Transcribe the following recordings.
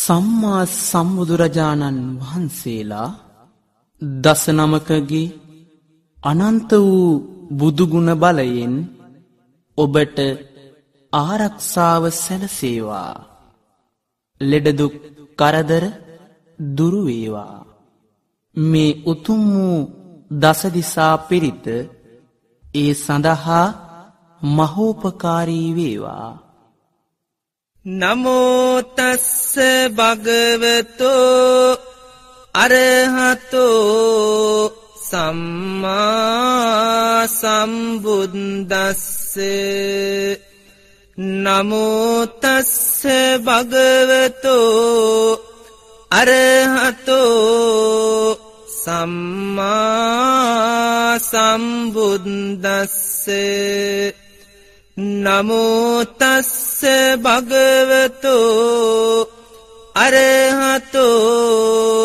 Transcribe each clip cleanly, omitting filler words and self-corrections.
සම්මා සම්බුදුරජාණන් වහන්සේලා 19කගේ අනන්ත වූ බුදුගුණ බලයෙන් ඔබට ආරක්ෂාව සැලසේවා. ලෙඩදුක් කරදර දුරු වේවා. මේ උතුම් වූ දසදිසා පිරිත ඒ සඳහා මහෝපකාරී වේවා. නමෝ තස්ස භගවතෝ අරහතෝ සම්මා සම්බුද්දස්ස. නමෝ තස්ස භගවතෝ අරහතෝ සම්මා සම්බුද්දස්ස. නමෝ තස්ස භගවතෝ අරහතෝ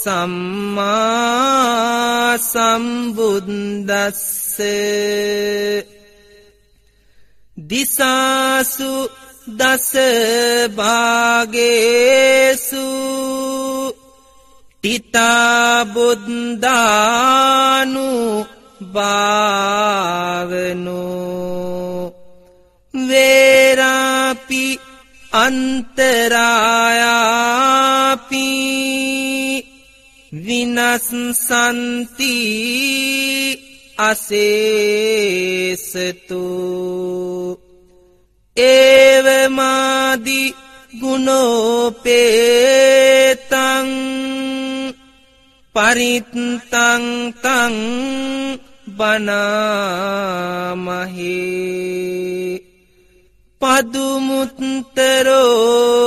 සම්මා සම්බුද්දස්ස. දිසාසු දස භාගේසු තිතා බුද්ධානු භාවනෝ වේරාපි අන්තරායාපි විනස්සන්ති අසේසතු. ඒවමාදි ගුණෝපේතං පරිත්තං තං බනාමහේ. පදුමුත්තරෝ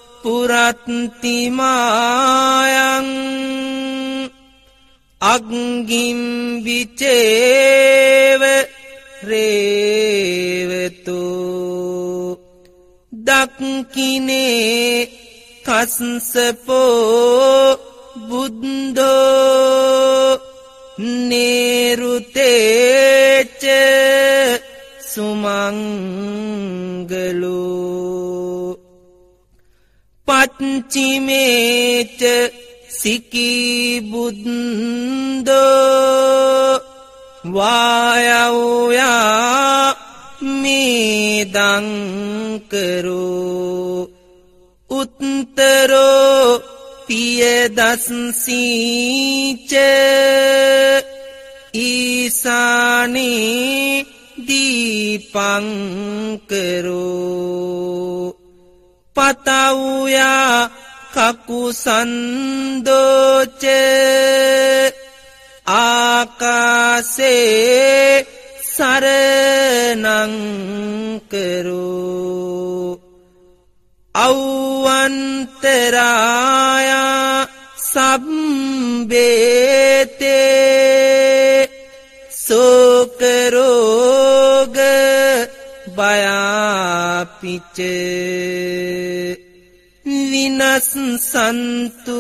පුරත්තිමායං අග්ගිම් විචේව රේවතු. දක්කිනේ කස්සපෝ බුද්ධෝ නේරුතේච සුමංගලෝ. පච්චිමේච සිකී බුද්ධෝ වායව්‍යා මේදංකරෝ. උත්තරෝ පියදස්සීච ඊසානේ දීපංකරෝ. පතව්‍යා කකුසන්දෝච ආකාසේ සරණංකරෝ. අව්වන්තරායා සබ්බේතේ සෝකරෝග බයාපිච විනස්සන්තු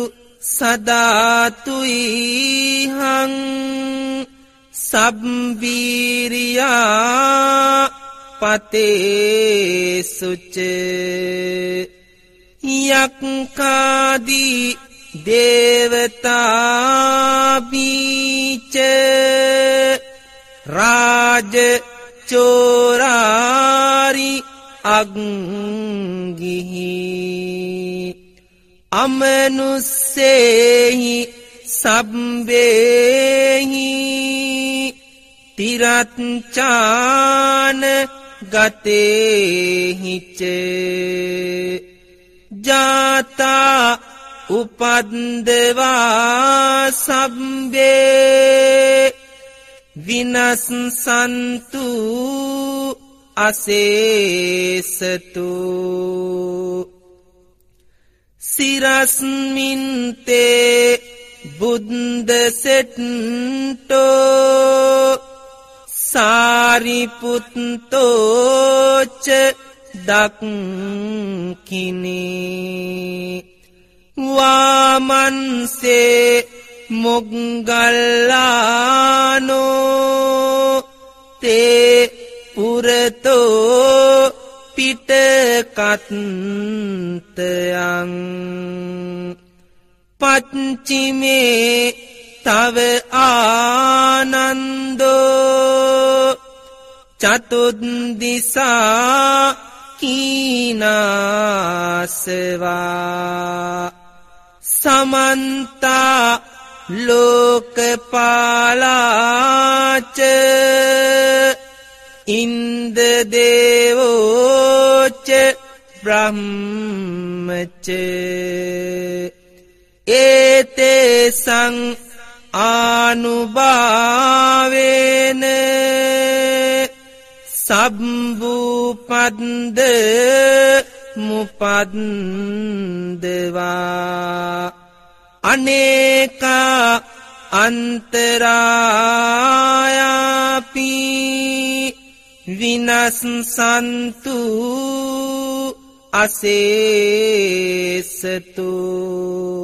සදාතුයිහං සබ්බීරියා පතේසුච. යක්ඛාදී දේවතාබීච රාජ චෝරාරි අග්ගිහි අමනුස්සේහි සබ්බේහි තිරච්ඡාන ගතේහිච. ජාතා උපද්දවා සබ්බේ විනස්සන්තු අසේසතු. සිරස්මින්තේ බුද්ධ සෙට්ටෝ සාරිපුත්තෝච දක්ඛිනේ. වාමන්සේ මොග්ගල්ලානෝ තේ පුරතෝ පි පිට කත්තයන් පච්චිමේ තව ආනන්දෝ චතුද්දිසා කීනාසවා සමන්තා ලෝකපාලාච ඉන්දදේවෝච බ්‍රහ්මච ඒතේසං ආනුභාවේන සබ්බුපද්ද මුපද්දවා අනේකා අන්තරායාපි විනස්සන්තු අසේසතු